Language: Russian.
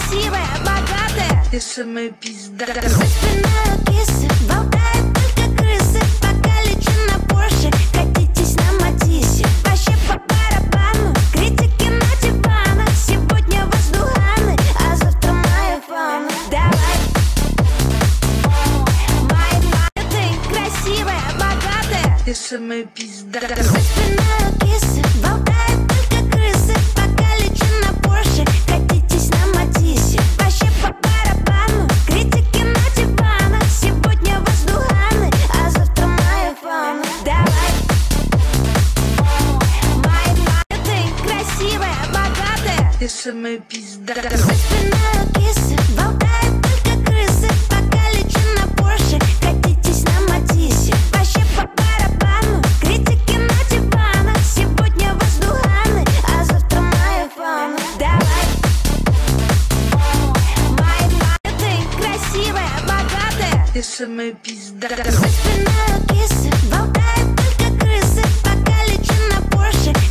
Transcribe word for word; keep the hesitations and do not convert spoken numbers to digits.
красивая, богатая, ты самая пизда. за спиной кисы, болтают только крысы. Пока лечу на Порше, катитесь на Матисе. Вообще по барабану, критики на диванах. Сегодня воздуханы, а завтра моя фана. Давай, моя фана, ты красивая, богатая, Ты самая пизда. за спиной кисы, болтают только крысы. Пока лечу на Порше, катитесь на Матисе. Вообще по барабану, критики на диванах. Сегодня воздуханы, а завтра моя фана. Давай, моя фана, ты красивая, богатая, Ты самая пизда. за спиной кисы, болтают только крысы. Пока лечу на Порше, катитесь на Матисе. Вообще по барабану, критики на диванах. Сегодня воздуханы, а завтра моя фана. Давай, моя фана, ты красивая, богатая, Ты самая пизда. за спиной кисы, болтают